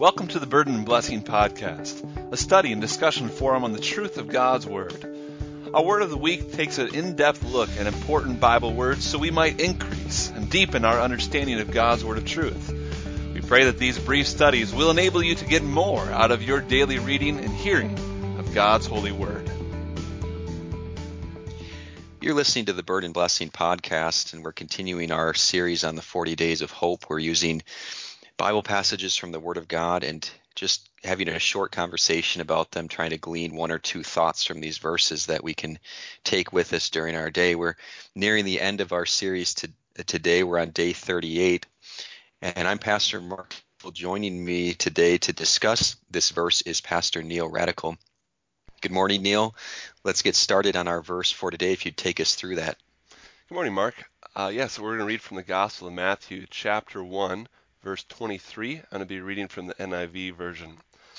Welcome to the Burden and Blessing Podcast, a study and discussion forum on the truth of God's Word. Our Word of the Week takes an in-depth look at important Bible words so we might increase and deepen our understanding of God's Word of truth. We pray that these brief studies will enable you to get more out of your daily reading and hearing of God's holy Word. You're listening to the Burden and Blessing Podcast, and we're continuing our series on the 40 Days of Hope. We're using Bible passages from the Word of God and just having a short conversation about them, trying to glean one or two thoughts from these verses that we can take with us during our day. We're nearing the end of our series today. We're on day 38, and I'm Pastor Mark. Joining me today to discuss this verse is Pastor Neil Radical. Good morning, Neil. Let's get started on our verse for today, if you'd take us through that. Good morning, Mark. So we're going to read from the Gospel of Matthew, chapter 1, verse 23. I'm going to be reading from the NIV version.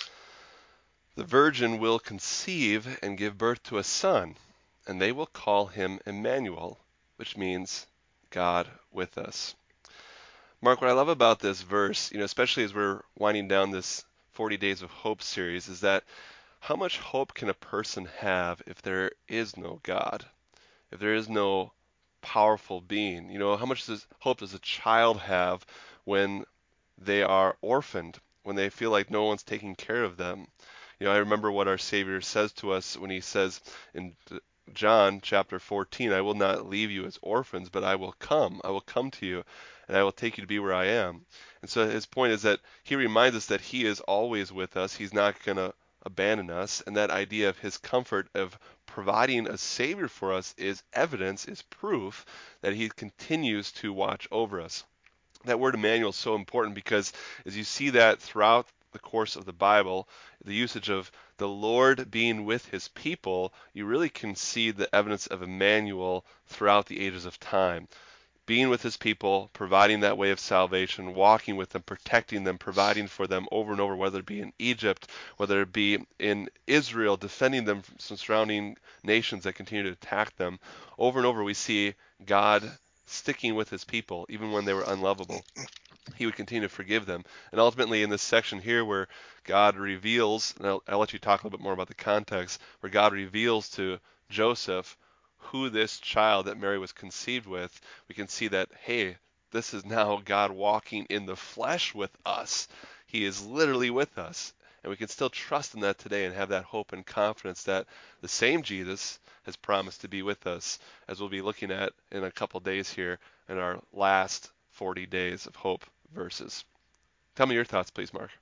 The virgin will conceive and give birth to a son, and they will call him Emmanuel, which means God with us. Mark, what I love about this verse, especially as we're winding down this 40 Days of Hope series, is that how much hope can a person have if there is no God, if there is no powerful being? How much hope does a child have when they are orphaned, when they feel like no one's taking care of them? I remember what our Savior says to us when he says in John chapter 14, I will not leave you as orphans, but I will come to you, and I will take you to be where I am. And so his point is that he reminds us that he is always with us. He's not going to abandon us, and that idea of his comfort of providing a Savior for us is evidence, is proof that he continues to watch over us. That word Emmanuel is so important because as you see that throughout the course of the Bible, the usage of the Lord being with his people, you really can see the evidence of Emmanuel throughout the ages of time. Being with his people, providing that way of salvation, walking with them, protecting them, providing for them over and over, whether it be in Egypt, whether it be in Israel, defending them from some surrounding nations that continue to attack them. Over and over we see God sticking with his people, even when they were unlovable. He would continue to forgive them. And ultimately in this section here where God reveals, and I'll let you talk a little bit more about the context, where God reveals to Joseph who this child that Mary was conceived with, we can see that, hey, this is now God walking in the flesh with us. He is literally with us. And we can still trust in that today and have that hope and confidence that the same Jesus has promised to be with us, as we'll be looking at in a couple days here in our last 40 Days of Hope verses. Tell me your thoughts, please, Mark.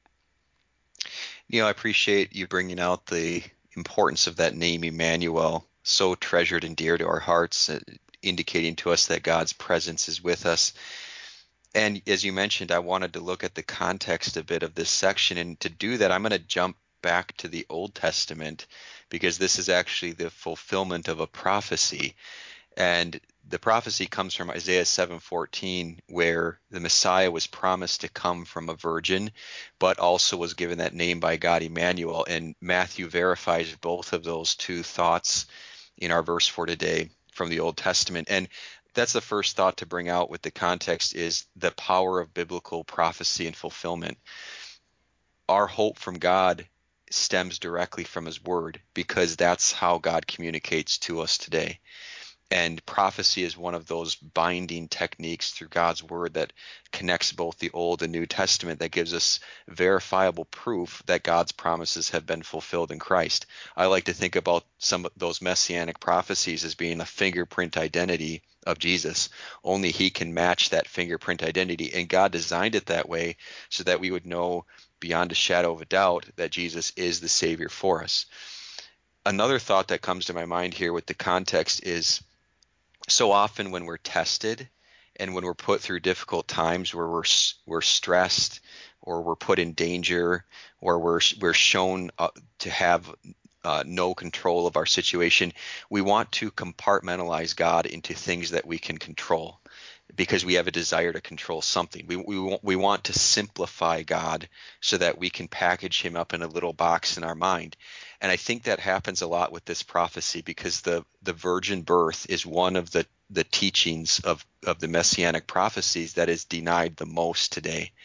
I appreciate you bringing out the importance of that name, Emmanuel, so treasured and dear to our hearts, indicating to us that God's presence is with us. And as you mentioned, I wanted to look at the context a bit of this section. And to do that, I'm going to jump back to the Old Testament, because this is actually the fulfillment of a prophecy. And the prophecy comes from Isaiah 7:14, where the Messiah was promised to come from a virgin, but also was given that name by God, Emmanuel. And Matthew verifies both of those two thoughts in our verse for today from the Old Testament. And that's the first thought to bring out with the context, is the power of biblical prophecy and fulfillment. Our hope from God stems directly from his word, because that's how God communicates to us today. And prophecy is one of those binding techniques through God's word that connects both the Old and New Testament, that gives us verifiable proof that God's promises have been fulfilled in Christ. I like to think about some of those messianic prophecies as being a fingerprint identity of Jesus. Only he can match that fingerprint identity. And God designed it that way so that we would know beyond a shadow of a doubt that Jesus is the Savior for us. Another thought that comes to my mind here with the context is, so often when we're tested and when we're put through difficult times where we're stressed, or we're put in danger, or we're shown to have no control of our situation, we want to compartmentalize God into things that we can control, because we have a desire to control something. We want to simplify God so that we can package him up in a little box in our mind. And I think that happens a lot with this prophecy, because the virgin birth is one of the teachings of the messianic prophecies that is denied the most today.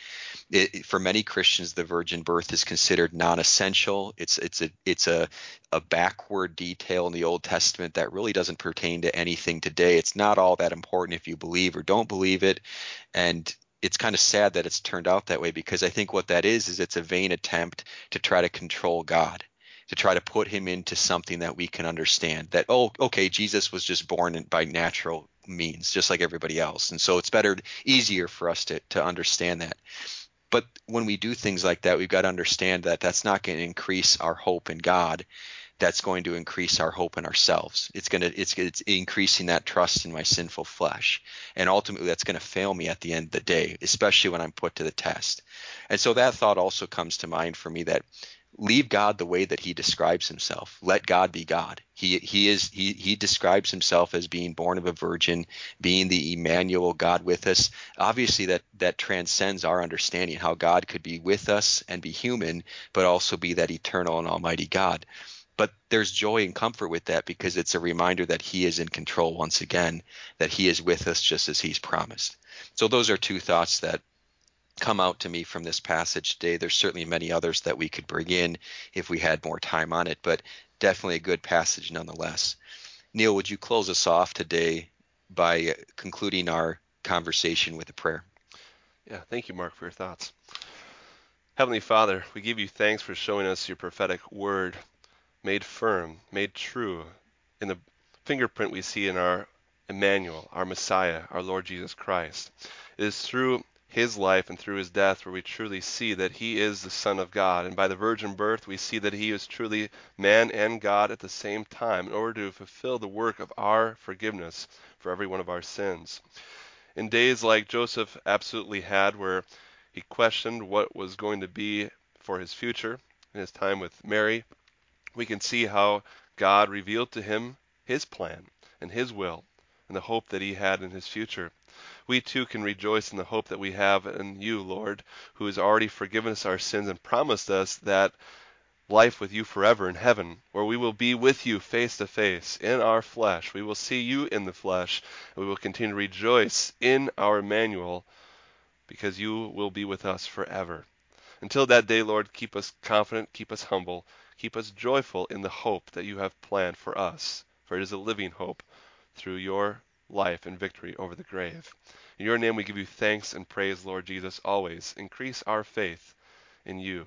For many Christians, the virgin birth is considered non-essential. It's a backward detail in the Old Testament that really doesn't pertain to anything today. It's not all that important if you believe or don't believe it, and it's kind of sad that it's turned out that way, because I think what that is it's a vain attempt to try to control God, to try to put him into something that we can understand. That, oh, okay, Jesus was just born by natural means, just like everybody else, and so it's easier for us to understand that. But when we do things like that, we've got to understand that that's not going to increase our hope in God. That's going to increase our hope in ourselves. It's increasing that trust in my sinful flesh. And ultimately that's going to fail me at the end of the day, especially when I'm put to the test. And so that thought also comes to mind for me, that leave God the way that he describes himself. Let God be God. He describes himself as being born of a virgin, being the Emmanuel, God with us. Obviously that transcends our understanding, how God could be with us and be human, but also be that eternal and almighty God. But there's joy and comfort with that, because it's a reminder that he is in control once again, that he is with us just as he's promised. So those are two thoughts that come out to me from this passage today. There's certainly many others that we could bring in if we had more time on it, but definitely a good passage nonetheless. Neil, would you close us off today by concluding our conversation with a prayer? Yeah, thank you, Mark, for your thoughts. Heavenly Father, we give you thanks for showing us your prophetic word, made firm, made true in the fingerprint we see in our Emmanuel, our Messiah, our Lord Jesus Christ. It is through his life and through his death where we truly see that he is the Son of God. And by the virgin birth, we see that he is truly man and God at the same time, in order to fulfill the work of our forgiveness for every one of our sins. In days like Joseph absolutely had, where he questioned what was going to be for his future in his time with Mary, we can see how God revealed to him his plan and his will and the hope that he had in his future. We too can rejoice in the hope that we have in you, Lord, who has already forgiven us our sins and promised us that life with you forever in heaven, where we will be with you face to face in our flesh. We will see you in the flesh, and we will continue to rejoice in our Emmanuel, because you will be with us forever. Until that day, Lord, keep us confident, keep us humble, keep us joyful in the hope that you have planned for us, for it is a living hope through your life and victory over the grave. In your name we give you thanks and praise, Lord Jesus, always. Increase our faith in you.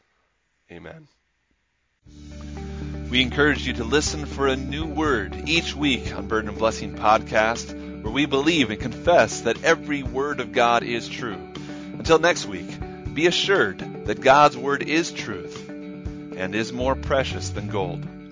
Amen. We encourage you to listen for a new word each week on Burden of Blessing podcast, where we believe and confess that every word of God is true. Until next week, be assured that God's word is truth and is more precious than gold.